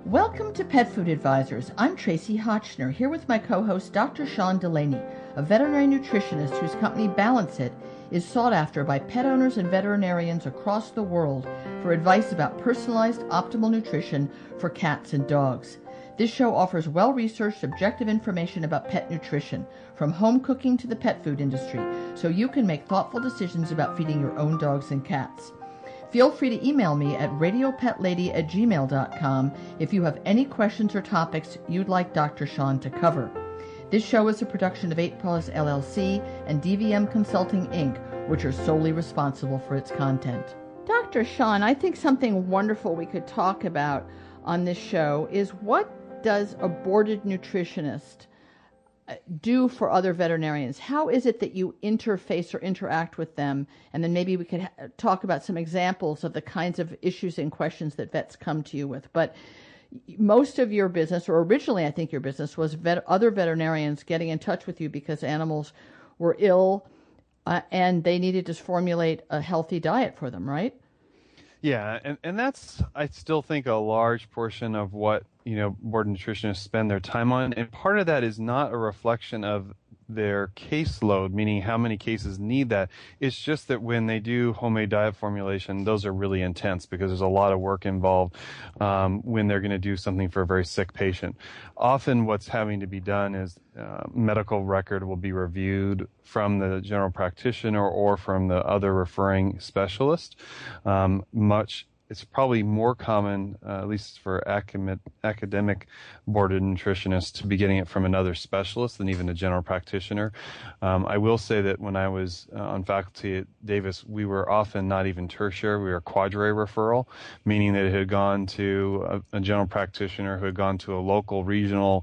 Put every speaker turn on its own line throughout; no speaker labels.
Welcome to Pet Food Advisors. I'm Tracy Hotchner, here with my co-host Dr. Sean Delaney, a veterinary nutritionist whose company Balance It is sought after by pet owners and veterinarians across the world for advice about personalized, optimal nutrition for cats and dogs. This show offers well-researched, objective information about pet nutrition, from home cooking to the pet food industry, so you can make thoughtful decisions about feeding your own dogs and cats. Feel free to email me at radiopetlady@gmail.com if you have any questions or topics you'd like Dr. Sean to cover. This show is a production of 8 Paws LLC and DVM Consulting, Inc., which are solely responsible for its content. Dr. Sean, I think something wonderful we could talk about on this show is what does a boarded nutritionist do for other veterinarians? How is it that you interface or interact with them? And then maybe we could talk about some examples of the kinds of issues and questions that vets come to you with. But most of your business, or originally I think your business, was other veterinarians getting in touch with you because animals were ill and they needed to formulate a healthy diet for them, right?
Yeah, and that's, I still think, a large portion of what, board nutritionists spend their time on. And part of that is not a reflection of their caseload, meaning how many cases need that. It's just that when they do homemade diet formulation, those are really intense because there's a lot of work involved when they're going to do something for a very sick patient. Often what's having to be done is medical record will be reviewed from the general practitioner or from the other referring specialist. It's probably more common, at least for academic boarded nutritionists, to be getting it from another specialist than even a general practitioner. I will say that when I was on faculty at Davis, we were often not even tertiary, we were quadrillary referral, meaning that it had gone to a general practitioner who had gone to a local regional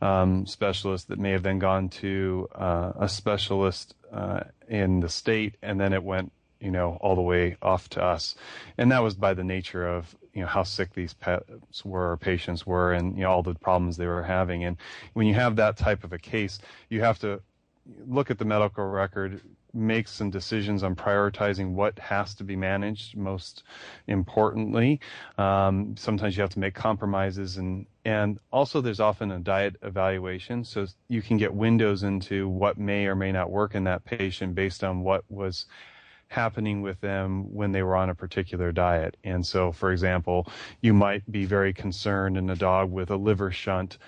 specialist that may have then gone to a specialist in the state, and then it went all the way off to us. And that was by the nature of, how sick these pets were, or patients were, and, all the problems they were having. And when you have that type of a case, you have to look at the medical record, make some decisions on prioritizing what has to be managed most importantly. Sometimes you have to make compromises, and also there's often a diet evaluation, so you can get windows into what may or may not work in that patient based on what was happening with them when they were on a particular diet. And so, for example, you might be very concerned in a dog with a liver shunt.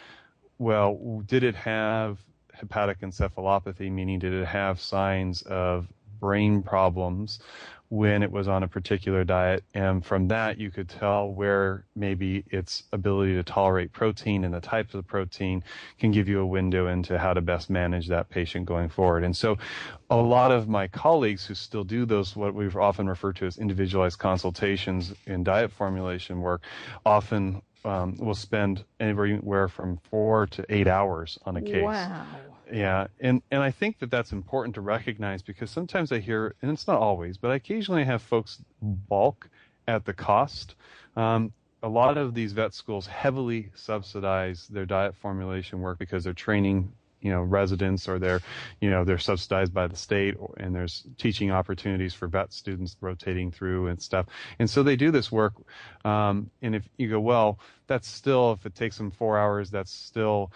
Well, did it have hepatic encephalopathy, meaning did it have signs of brain problems when it was on a particular diet? And from that, you could tell where maybe its ability to tolerate protein and the types of protein can give you a window into how to best manage that patient going forward. And so a lot of my colleagues who still do those, what we've often referred to as individualized consultations in diet formulation work, often will spend anywhere from 4 to 8 hours on a case.
Wow.
Yeah, and I think that that's important to recognize, because sometimes I hear, and it's not always, but I occasionally have folks balk at the cost. A lot of these vet schools heavily subsidize their diet formulation work because they're training residents, or they're subsidized by the state, and there's teaching opportunities for vet students rotating through and stuff. And so they do this work. And if you go, well, that's still, if it takes them 4 hours, that's still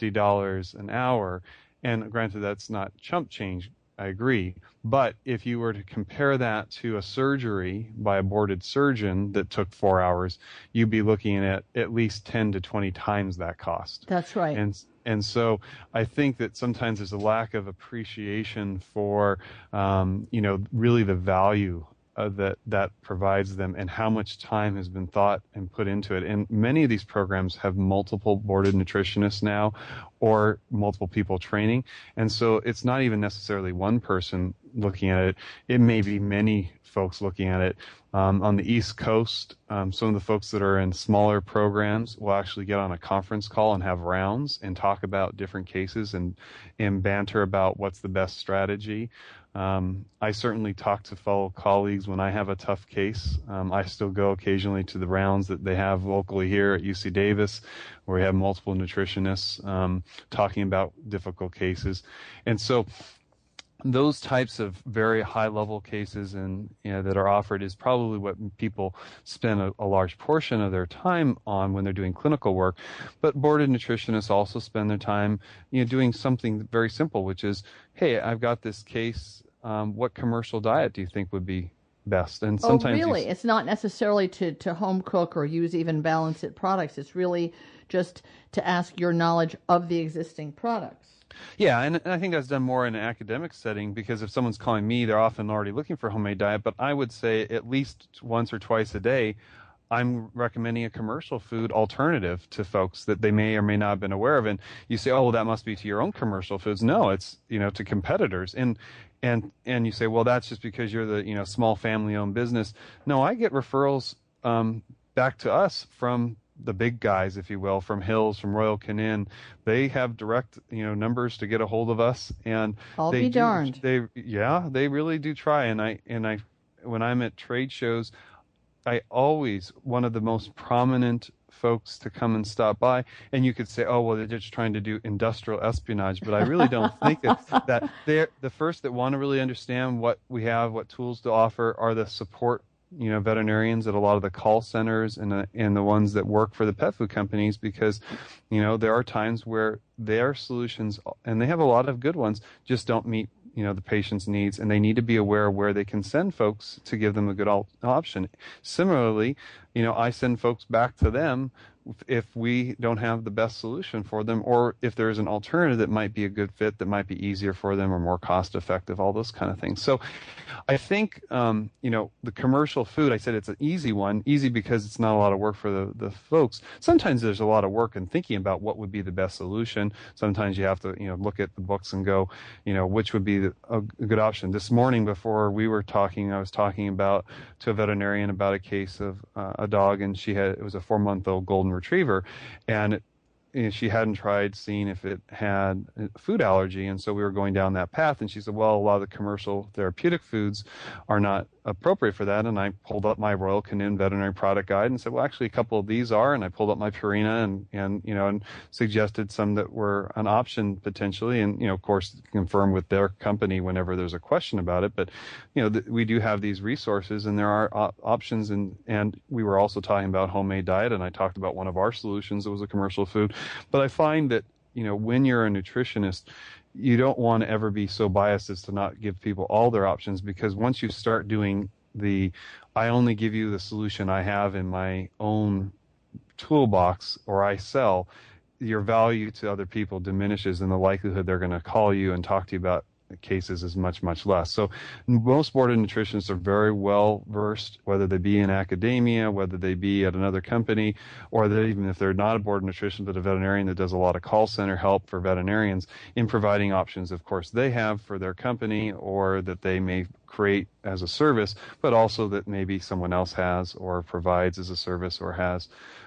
$50 an hour. And granted, that's not chump change. I agree. But if you were to compare that to a surgery by a boarded surgeon that took 4 hours, you'd be looking at least 10 to 20 times that cost.
That's right.
And so I think that sometimes there's a lack of appreciation for, really the value that provides them and how much time has been thought and put into it. And many of these programs have multiple boarded nutritionists now, or multiple people training. And so it's not even necessarily one person looking at it. It may be many folks looking at it. On the East Coast, some of the folks that are in smaller programs will actually get on a conference call and have rounds and talk about different cases and banter about what's the best strategy. I certainly talk to fellow colleagues when I have a tough case. I still go occasionally to the rounds that they have locally here at UC Davis, where we have multiple nutritionists talking about difficult cases. And so those types of very high level cases and that are offered is probably what people spend a large portion of their time on when they're doing clinical work. But boarded nutritionists also spend their time doing something very simple, which is, hey, I've got this case. What commercial diet do you think would be best? And sometimes
really? It's not necessarily to home cook or use even Balance It products. It's really just to ask your knowledge of the existing products.
Yeah, and I think that's done more in an academic setting, because if someone's calling me, they're often already looking for a homemade diet. But I would say at least once or twice a day, I'm recommending a commercial food alternative to folks that they may or may not have been aware of. And you say, oh, well, that must be to your own commercial foods. No, it's to competitors. And you say, well, that's just because you're the small family-owned business. No, I get referrals back to us from the big guys, if you will, from Hills, from Royal Canin. They have direct, numbers to get a hold of us, and
I'll be darned.
They really do try. And I, when I'm at trade shows, I always one of the most prominent folks to come and stop by. And you could say, oh, well, they're just trying to do industrial espionage, but I really don't think that they're the first that want to really understand what we have, what tools to offer, are the support veterinarians at a lot of the call centers and the ones that work for the pet food companies, because there are times where their solutions, and they have a lot of good ones, just don't meet the patient's needs, and they need to be aware of where they can send folks to give them a good option. Similarly, I send folks back to them if we don't have the best solution for them, or if there's an alternative that might be a good fit, that might be easier for them or more cost effective, all those kind of things. So I think, the commercial food, I said it's an easy one, easy because it's not a lot of work for the folks. Sometimes there's a lot of work in thinking about what would be the best solution. Sometimes you have to, look at the books and go, which would be a good option. This morning before we were talking, I was talking to a veterinarian about a case of a dog, and it was a 4-month-old golden retriever, and she hadn't tried seeing if it had a food allergy, and so we were going down that path, and she said, well, a lot of the commercial therapeutic foods are not appropriate for that. And I pulled up my Royal Canin veterinary product guide and said, well, actually a couple of these are, and I pulled up my Purina and suggested some that were an option potentially, and of course confirm with their company whenever there's a question about it. But we do have these resources, and there are options, and we were also talking about homemade diet, and I talked about one of our solutions that was a commercial food. But I find that when you're a nutritionist, you don't want to ever be so biased as to not give people all their options, because once you start doing I only give you the solution I have in my own toolbox or I sell, your value to other people diminishes, and the likelihood they're going to call you and talk to you about cases is much, much less. So most boarded nutritionists are very well versed, whether they be in academia, whether they be at another company, or that even if they're not a boarded nutritionist but a veterinarian that does a lot of call center help for veterinarians in providing options, of course, they have for their company or that they may create as a service, but also that maybe someone else has or provides as a service or has.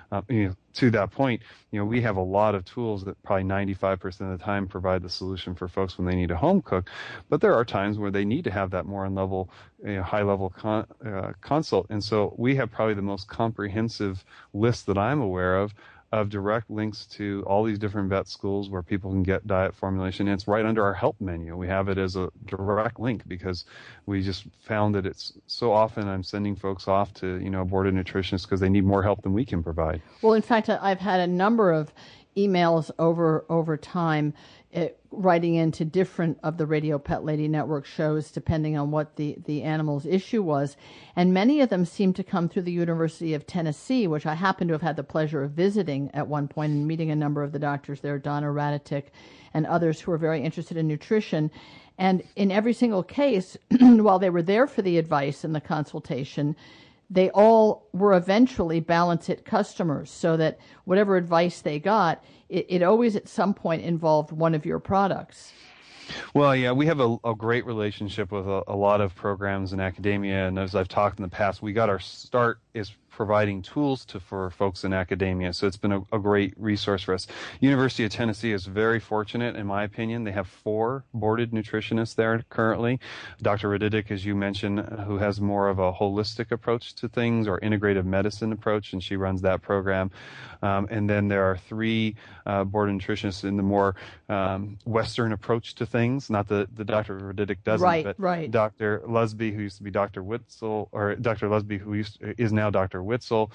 To that point, we have a lot of tools that probably 95% of the time provide the solution for folks when they need a home cook. But there are times where they need to have that more high level consult. And so we have probably the most comprehensive list that I'm aware of direct links to all these different vet schools where people can get diet formulation. And it's right under our help menu. We have it as a direct link because we just found that it's so often I'm sending folks off to, boarded nutritionists because they need more help than we can provide.
Well, in fact, I've had a number of emails over time writing into different of the Radio Pet Lady Network shows depending on what the animal's issue was. And many of them seem to come through the University of Tennessee, which I happen to have had the pleasure of visiting at one point and meeting a number of the doctors there, Donna Radatic and others who are very interested in nutrition. And in every single case, while they were there for the advice and the consultation, they all were eventually Balance It customers, so that whatever advice they got, it always at some point involved one of your products.
Well, yeah, we have a great relationship with a lot of programs in academia, and as I've talked in the past, we got our start is providing tools for folks in academia. So it's been a great resource for us. University of Tennessee is very fortunate, in my opinion. They have 4 boarded nutritionists there currently. Dr. Radidic, as you mentioned, who has more of a holistic approach to things or integrative medicine approach, and she runs that program. And then there are 3 boarded nutritionists in the more Western approach to things. Not that the Dr. Radidic doesn't, but Dr. Lusby, who used to be Dr. Witzel, or Dr. Lusby, who is now Dr. Witzel,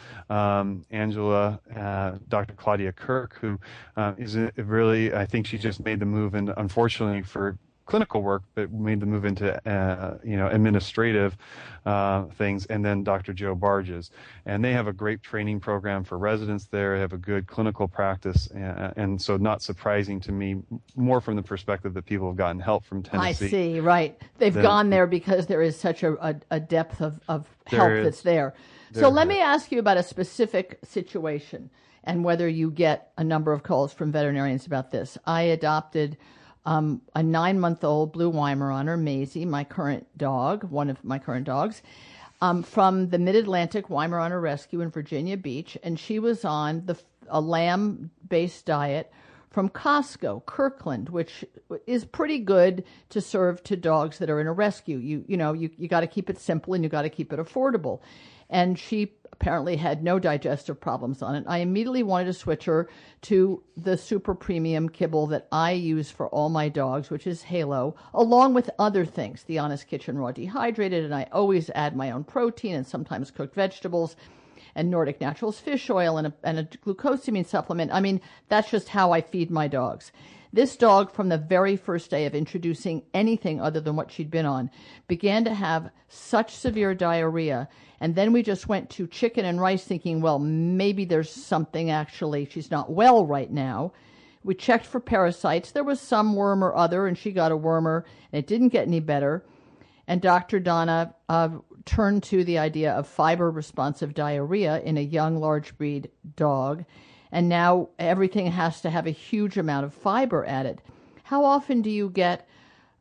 Angela, Dr. Claudia Kirk, who is really, I think she just made the move, and unfortunately for clinical work, but made the move into administrative things, and then Dr. Joe Barges, and they have a great training program for residents there. They have a good clinical practice, and so not surprising to me, more from the perspective that people have gotten help from Tennessee.
I see, right? They've gone there because there is such a depth of help that's there. So let me ask you about a specific situation and whether you get a number of calls from veterinarians about this. I adopted a 9-month-old blue Weimaraner, Maisie, my current dog, one of my current dogs, from the Mid-Atlantic Weimaraner Rescue in Virginia Beach, and she was on a lamb-based diet from Costco, Kirkland, which is pretty good to serve to dogs that are in a rescue. You got to keep it simple and you got to keep it affordable. And she apparently had no digestive problems on it. I immediately wanted to switch her to the super premium kibble that I use for all my dogs, which is Halo, along with other things, the Honest Kitchen Raw Dehydrated, and I always add my own protein and sometimes cooked vegetables, and Nordic Naturals fish oil and a glucosamine supplement. I mean, that's just how I feed my dogs. This dog, from the very first day of introducing anything other than what she'd been on, began to have such severe diarrhea. And then we just went to chicken and rice thinking, well, maybe there's something actually. She's not well right now. We checked for parasites. There was some worm or other, and she got a wormer, and it didn't get any better. And Dr. Donna turned to the idea of fiber-responsive diarrhea in a young large breed dog. And now everything has to have a huge amount of fiber added. How often do you get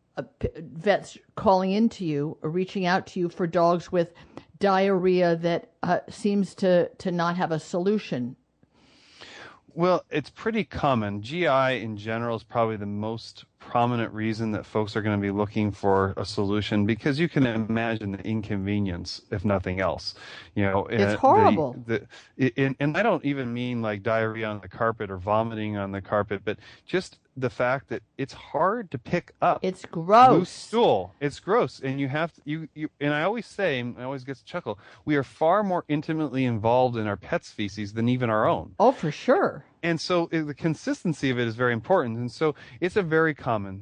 vets calling into you or reaching out to you for dogs with diarrhea that seems to not have a solution?
Well, it's pretty common. GI in general is probably the most prominent reason that folks are going to be looking for a solution, because you can imagine the inconvenience, if nothing else.
It's horrible.
And I don't even mean like diarrhea on the carpet or vomiting on the carpet, but just the fact that it's hard to pick up.
It's gross.
Loose stool. It's gross, and you have to. And I always say, and I always get to chuckle, we are far more intimately involved in our pets' feces than even our own.
Oh, for sure.
And so the consistency of it is very important. And so it's a very common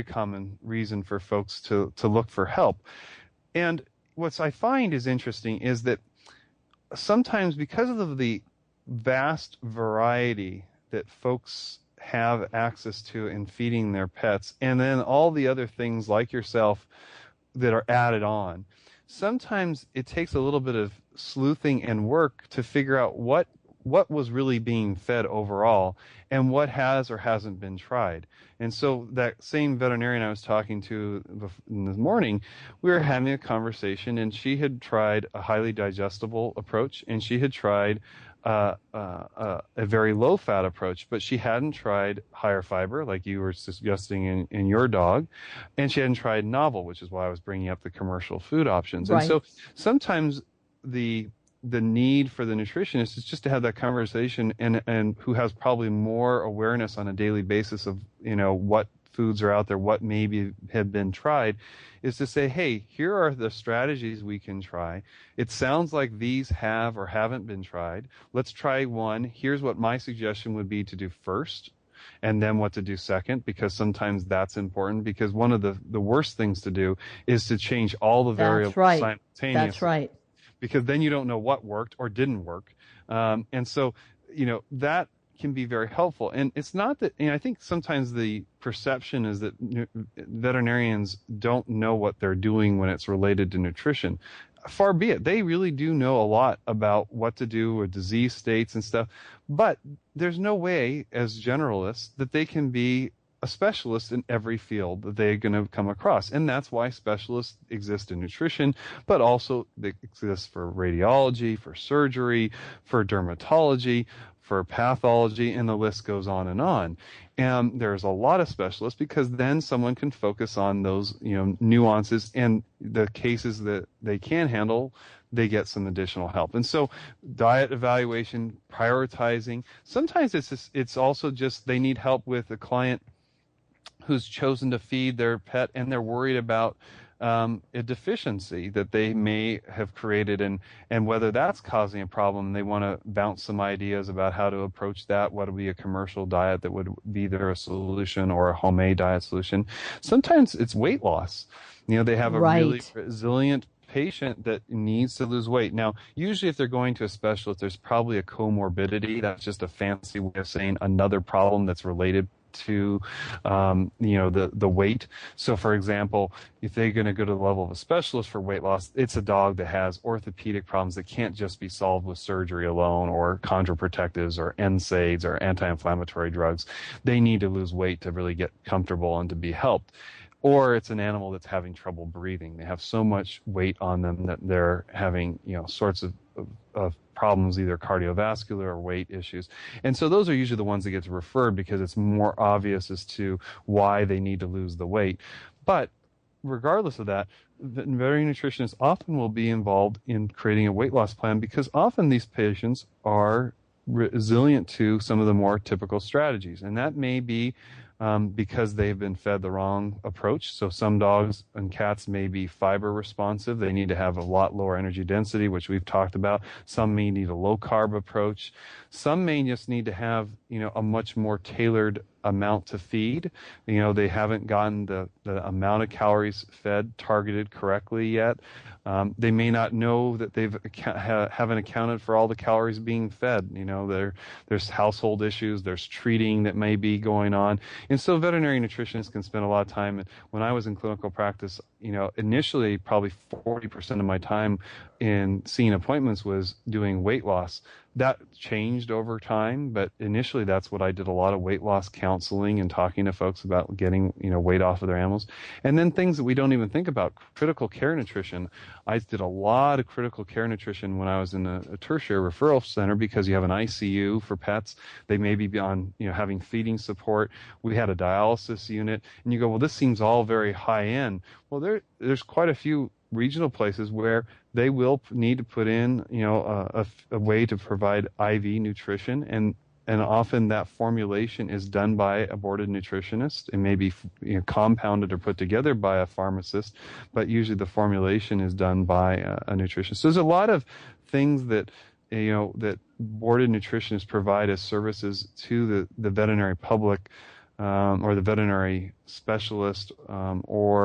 reason for folks to look for help. And what I find is interesting is that sometimes, because of the vast variety that folks have access to in feeding their pets, and then all the other things like yourself that are added on, sometimes it takes a little bit of sleuthing and work to figure out what was really being fed overall and what has or hasn't been tried. And so that same veterinarian I was talking to in the morning, we were having a conversation, and she had tried a highly digestible approach, and she had tried a very low-fat approach, but she hadn't tried higher fiber, like you were suggesting in your dog, and she hadn't tried novel, which is why I was bringing up the commercial food options. Right. And so sometimes the need for the nutritionist is just to have that conversation, and who has probably more awareness on a daily basis of what foods are out there, what maybe have been tried, is to say, hey, here are the strategies we can try. It sounds like these have or haven't been tried. Let's try one. Here's what my suggestion would be to do first, and then what to do second, because sometimes that's important, because one of the worst things to do is to change all the variables simultaneously.
That's right.
Because then you don't know what worked or didn't work. And so, that can be very helpful. And it's not that, I think sometimes the perception is that veterinarians don't know what they're doing when it's related to nutrition. Far be it. They really do know a lot about what to do with disease states and stuff. But there's no way, as generalists, that they can be a specialist in every field that they're going to come across. And that's why specialists exist in nutrition, but also they exist for radiology, for surgery, for dermatology, for pathology, and the list goes on and on. And there's a lot of specialists because then someone can focus on those, nuances, and the cases that they can handle, they get some additional help. And so diet evaluation, prioritizing, sometimes it's also just they need help with a client who's chosen to feed their pet and they're worried about a deficiency that they may have created, and whether that's causing a problem. They want to bounce some ideas about how to approach that. What would be a commercial diet that would be either a solution or a homemade diet solution? Sometimes it's weight loss. They have a really resilient patient that needs to lose weight. Now, usually if they're going to a specialist, there's probably a comorbidity. That's just a fancy way of saying another problem that's related to the weight. So for example, if they're going to go to the level of a specialist for weight loss, it's a dog that has orthopedic problems that can't just be solved with surgery alone or chondroprotectives or NSAIDs or anti-inflammatory drugs. They need to lose weight to really get comfortable and to be helped. Or it's an animal that's having trouble breathing. They have so much weight on them that they're having, sorts of problems, either cardiovascular or weight issues. And so those are usually the ones that get referred because it's more obvious as to why they need to lose the weight. But regardless of that, the veterinary nutritionists often will be involved in creating a weight loss plan because often these patients are resilient to some of the more typical strategies. And that may be because they've been fed the wrong approach. So some dogs and cats may be fiber responsive. They need to have a lot lower energy density, which we've talked about. Some may need a low carb approach. Some may just need to have, a much more tailored amount to feed. They haven't gotten the amount of calories fed targeted correctly yet. They may not know that haven't accounted for all the calories being fed. There's household issues, there's treating that may be going on. And so veterinary nutritionists can spend a lot of time. When I was in clinical practice, initially probably 40% of my time in seeing appointments was doing weight loss. That changed over time, but initially that's what I did, a lot of weight loss counseling and talking to folks about getting, weight off of their animals. And then things that we don't even think about, critical care nutrition. I did a lot of critical care nutrition when I was in a tertiary referral center because you have an ICU for pets. They may be on, having feeding support. We had a dialysis unit, and you go, well, this seems all very high end. Well, there's quite a few regional places where they will need to put in, a way to provide IV nutrition, and often that formulation is done by a boarded nutritionist. It may be compounded or put together by a pharmacist, but usually the formulation is done by a nutritionist. So there's a lot of things that that boarded nutritionists provide as services to the veterinary public. Or the veterinary specialist, and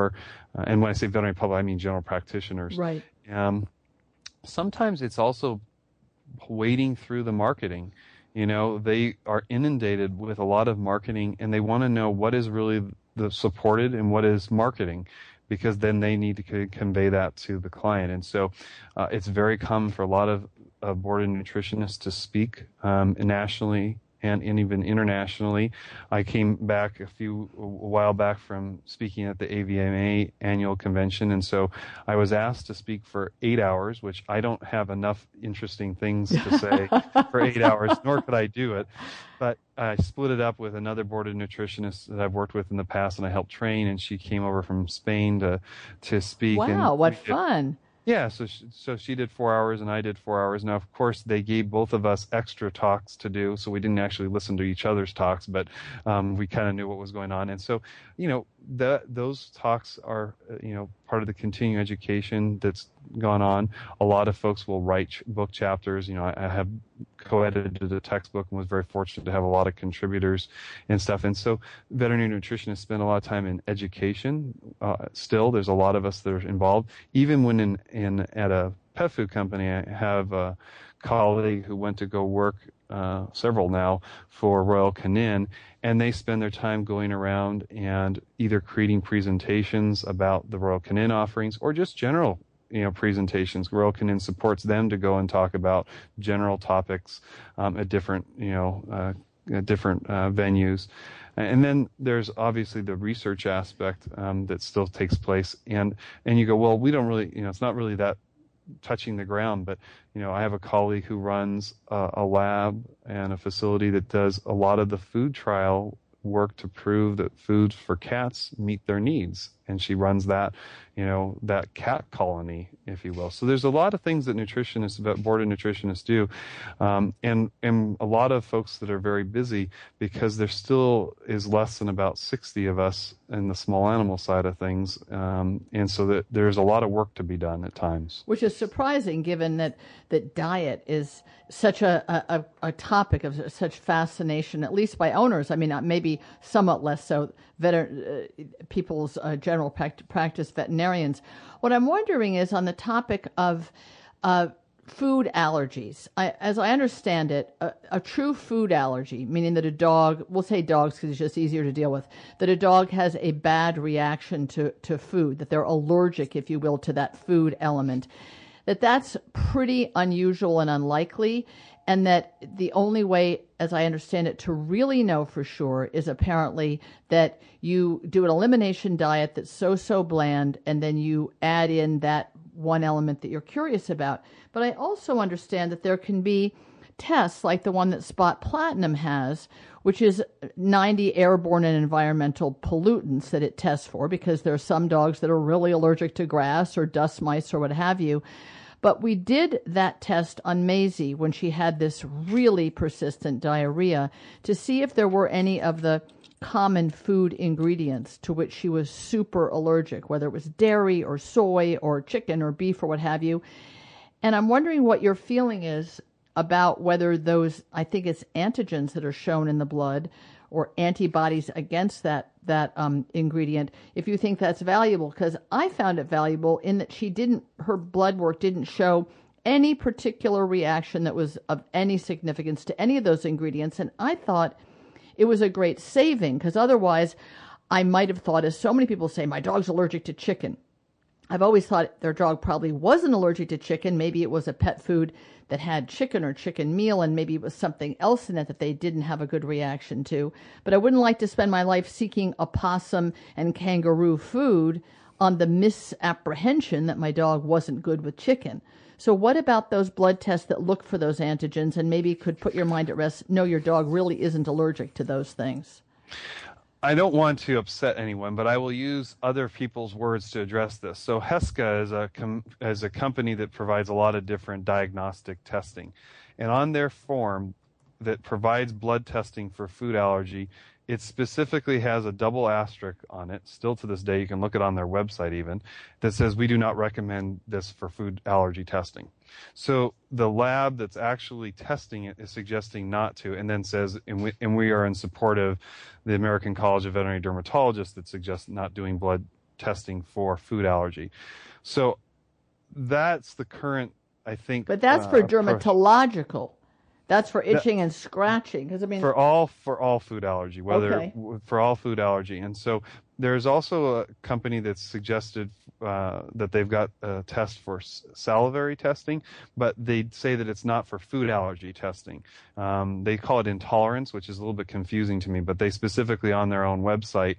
when I say veterinary public, I mean general practitioners.
Right.
Sometimes it's also wading through the marketing. They are inundated with a lot of marketing, and they want to know what is really the supported and what is marketing, because then they need to convey that to the client. And so it's very common for a lot of boarded nutritionists to speak nationally and even internationally. I came back a while back from speaking at the AVMA annual convention, and so I was asked to speak for 8 hours, which I don't have enough interesting things to say for 8 hours, nor could I do it. But I split it up with another boarded nutritionist that I've worked with in the past and I helped train, and she came over from Spain to speak.
Wow, what fun.
Yeah, so she did 4 hours and I did 4 hours. Now, of course, they gave both of us extra talks to do, so we didn't actually listen to each other's talks, but we kind of knew what was going on. And so, those talks are, part of the continuing education that's gone on. A lot of folks will write book chapters. I have co-edited a textbook and was very fortunate to have a lot of contributors and stuff. And so veterinary nutritionists spend a lot of time in education. Still, there's a lot of us that are involved. Even when at a pet food company, I have a colleague who went to go work, several now, for Royal Canin, and they spend their time going around and either creating presentations about the Royal Canin offerings or just general presentations. Royal Canin supports them to go and talk about general topics at different different venues. And then there's obviously the research aspect that still takes place. And you go, well, we don't really, it's not really that touching the ground, but I have a colleague who runs a lab and a facility that does a lot of the food trial work to prove that foods for cats meet their needs, and she runs that that cat colony, if you will. So there's a lot of things that board of nutritionists do, and a lot of folks that are very busy, because there still is less than about 60 of us in the small animal side of things, and so that there's a lot of work to be done at times.
Which is surprising, given that diet is such a topic of such fascination, at least by owners. I mean, maybe somewhat less so people's general practice veterinarians. What I'm wondering is on the topic of food allergies. As I understand it, a true food allergy, meaning that a dog, we'll say dogs because it's just easier to deal with, that a dog has a bad reaction to food, that they're allergic, if you will, to that food element, that's pretty unusual and unlikely, and that the only way, as I understand it, to really know for sure is apparently that you do an elimination diet that's so bland, and then you add in that one element that you're curious about. But I also understand that there can be tests like the one that Spot Platinum has, which is 90 airborne and environmental pollutants that it tests for, because there are some dogs that are really allergic to grass or dust mites or what have you. But we did that test on Maisie when she had this really persistent diarrhea to see if there were any of the common food ingredients to which she was super allergic, whether it was dairy or soy or chicken or beef or what have you. And I'm wondering what your feeling is about whether those, I think it's antigens that are shown in the blood or antibodies against that ingredient, if you think that's valuable, because I found it valuable in that her blood work didn't show any particular reaction that was of any significance to any of those ingredients. And I thought it was a great saving, because otherwise I might have thought, as so many people say, my dog's allergic to chicken. I've always thought their dog probably wasn't allergic to chicken. Maybe it was a pet food that had chicken or chicken meal, and maybe it was something else in it that they didn't have a good reaction to. But I wouldn't like to spend my life seeking opossum and kangaroo food on the misapprehension that my dog wasn't good with chicken. So what about those blood tests that look for those antigens and maybe could put your mind at rest? No, your dog really isn't allergic to those things.
I don't want to upset anyone, but I will use other people's words to address this. So Heska is a company that provides a lot of different diagnostic testing. And on their form that provides blood testing for food allergy, it specifically has a double asterisk on it. Still to this day, you can look it on their website even, that says we do not recommend this for food allergy testing. So the lab that's actually testing it is suggesting not to, and then says, and we are in support of the American College of Veterinary Dermatologists that suggests not doing blood testing for food allergy. So that's the current, I think.
But that's for dermatological. That's for itching and scratching, because I mean,
for all food allergy, for all food allergy. And so there's also a company that's suggested that they've got a test for salivary testing, but they say that it's not for food allergy testing. They call it intolerance, which is a little bit confusing to me, but they specifically on their own website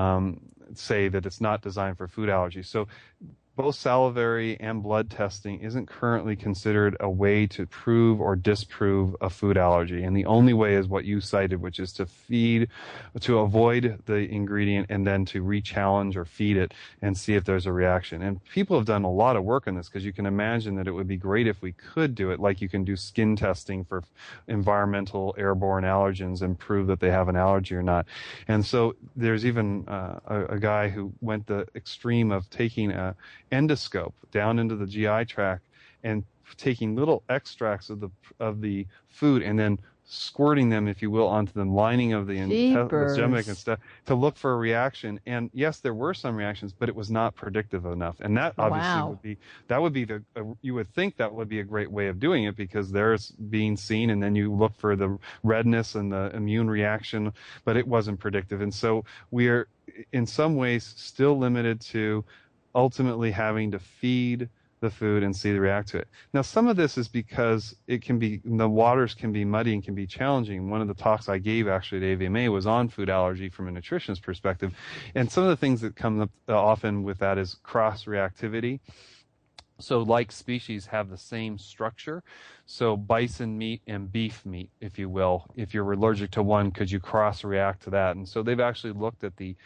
say that it's not designed for food allergy. So both salivary and blood testing isn't currently considered a way to prove or disprove a food allergy. And the only way is what you cited, which is to avoid the ingredient and then to re-challenge or feed it and see if there's a reaction. And people have done a lot of work on this, because you can imagine that it would be great if we could do it, like you can do skin testing for environmental airborne allergens and prove that they have an allergy or not. And so there's even a guy who went the extreme of taking a endoscope down into the GI tract and taking little extracts of the food and then squirting them, if you will, onto the lining of the stomach and stuff to look for a reaction. And yes, there were some reactions, but it was not predictive enough. And that obviously you would think that would be a great way of doing it, because there's being seen, and then you look for the redness and the immune reaction, but it wasn't predictive. And so we are in some ways still limited to ultimately having to feed the food and see they react to it. Now, some of this is because the waters can be muddy and can be challenging. One of the talks I gave actually at AVMA was on food allergy from a nutritionist perspective. And some of the things that come up often with that is cross-reactivity. So like species have the same structure. So bison meat and beef meat, if you will, if you're allergic to one, could you cross-react to that? And so they've actually looked at the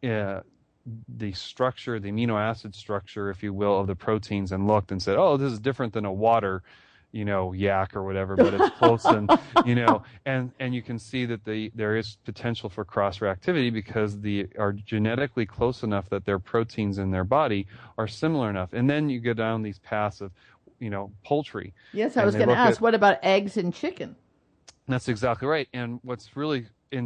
structure, the amino acid structure, if you will, of the proteins and looked and said, oh, this is different than a water, yak or whatever, but it's close and, and you can see that there is potential for cross-reactivity because they are genetically close enough that their proteins in their body are similar enough. And then you go down these paths of, poultry.
Yes, I was going to ask, what about eggs and chicken?
That's exactly right. And what's really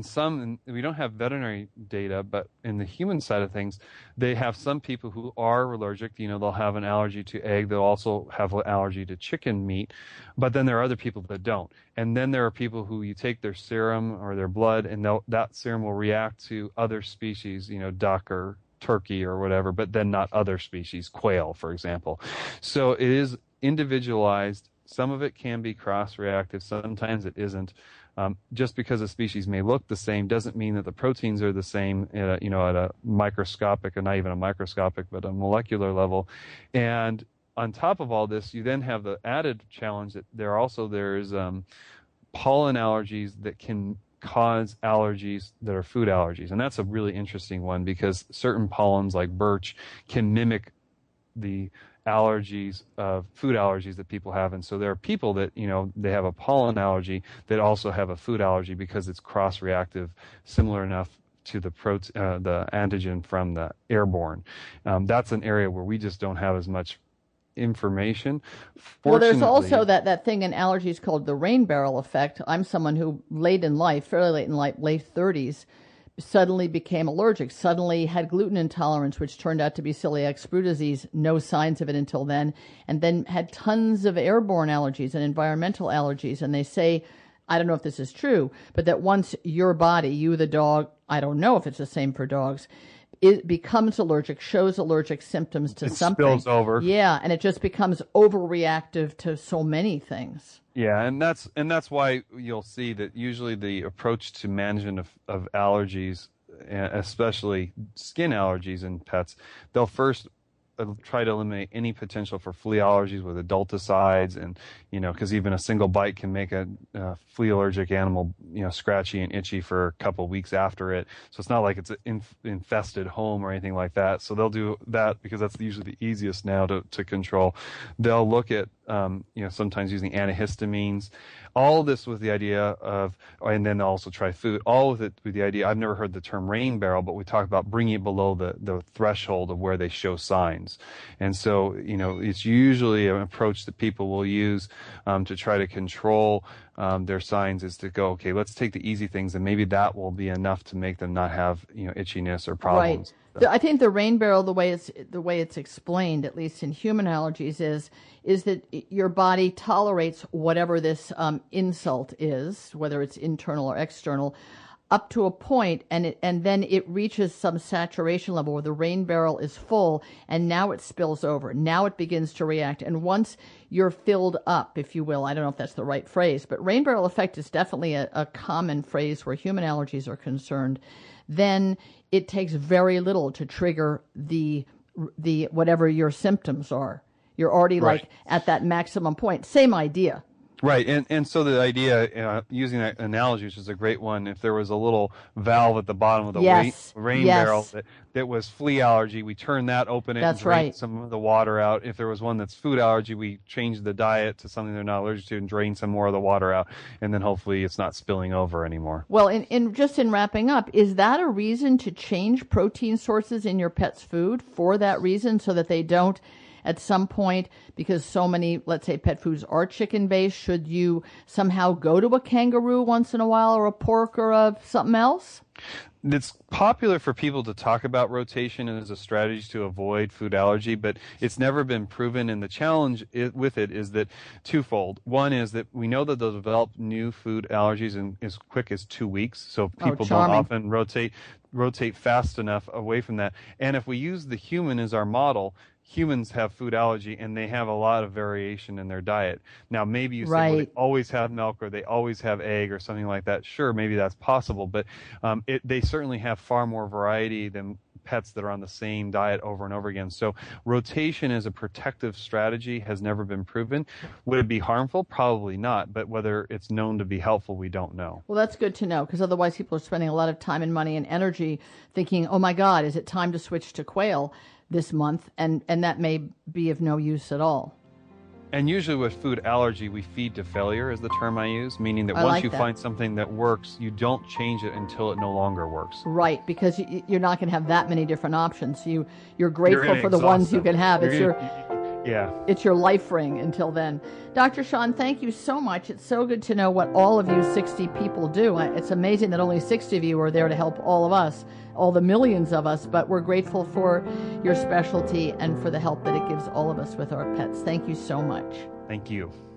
we don't have veterinary data, but in the human side of things, they have some people who are allergic. They'll have an allergy to egg. They'll also have an allergy to chicken meat. But then there are other people that don't. And then there are people who you take their serum or their blood, and that serum will react to other species, duck or turkey or whatever, but then not other species, quail, for example. So it is individualized. Some of it can be cross-reactive. Sometimes it isn't. Just because a species may look the same doesn't mean that the proteins are the same at a microscopic, and not even a microscopic, but a molecular level. And on top of all this, you then have the added challenge that there's pollen allergies that can cause allergies that are food allergies. And that's a really interesting one because certain pollens like birch can mimic the allergies of food allergies that people have. And so there are people that, they have a pollen allergy that also have a food allergy because it's cross-reactive, similar enough to the antigen from the airborne. That's an area where we just don't have as much information.
Well, there's also that thing in allergies called the rain barrel effect. I'm someone who fairly late in life, late 30s, suddenly became allergic, suddenly had gluten intolerance, which turned out to be celiac sprue disease, no signs of it until then, and then had tons of airborne allergies and environmental allergies. And they say, I don't know if this is true, but that once your body, you the dog, I don't know if it's the same for dogs, it becomes allergic, shows allergic symptoms to something.
It spills over.
Yeah, and it just becomes overreactive to so many things.
Yeah, and that's why you'll see that usually the approach to management of allergies, especially skin allergies in pets, they'll first try to eliminate any potential for flea allergies with adulticides, and because even a single bite can make a flea allergic animal scratchy and itchy for a couple of weeks after it. So it's not like it's an infested home or anything like that. So they'll do that because that's usually the easiest now to control. They'll look at sometimes using antihistamines. All this with the idea of, and then they'll also try food, all with it with the idea, I've never heard the term rain barrel, but we talk about bringing it below the threshold of where they show signs. And so, it's usually an approach that people will use to try to control their signs is to go, okay, let's take the easy things, and maybe that will be enough to make them not have, itchiness or problems.
Right. I think the rain barrel, the way it's explained, at least in human allergies, is that your body tolerates whatever this insult is, whether it's internal or external, up to a point, and then it reaches some saturation level where the rain barrel is full, and now it spills over. Now it begins to react, and once you're filled up, if you will, I don't know if that's the right phrase, but rain barrel effect is definitely a common phrase where human allergies are concerned. Then it takes very little to trigger the whatever your symptoms are. You're already like at that maximum point. Same idea.
Right, and so the idea, using that analogy, which is a great one, if there was a little valve at the bottom of the rain barrel that was flea allergy, we turn that open and drain some of the water out. If there was one that's food allergy, we change the diet to something they're not allergic to and drain some more of the water out, and then hopefully it's not spilling over anymore.
Well, in wrapping up, is that a reason to change protein sources in your pet's food for that reason, so that they don't at some point, because so many, let's say, pet foods are chicken-based, should you somehow go to a kangaroo once in a while, or a pork, or something else?
It's popular for people to talk about rotation as a strategy to avoid food allergy, but it's never been proven. And the challenge with it is that twofold. One is that we know that they'll develop new food allergies in as quick as 2 weeks, so people don't often rotate fast enough away from that. And if we use the human as our model, humans have food allergy and they have a lot of variation in their diet. Now, maybe you say,
Right.
well, they always have milk or they always have egg or something like that. Sure, maybe that's possible, but they certainly have far more variety than pets that are on the same diet over and over again. So rotation as a protective strategy has never been proven. Would it be harmful? Probably not. But whether it's known to be helpful, we don't know.
Well, that's good to know, because otherwise people are spending a lot of time and money and energy thinking, oh my God, is it time to switch to quail this month? And that may be of no use at all.
And usually with food allergy, we feed to failure is the term I use, meaning that
I
once
like
you
that.
find something that works, you don't change it until it no longer works.
Right, because you're not going to have that many different options. You're grateful
gonna
for the
exhaust
ones you
them.
can have.
Yeah.
It's your life ring until then. Dr. Sean, thank you so much. It's so good to know what all of you 60 people do. It's amazing that only 60 of you are there to help all of us, all the millions of us, but we're grateful for your specialty and for the help that it gives all of us with our pets. Thank you so much.
Thank you.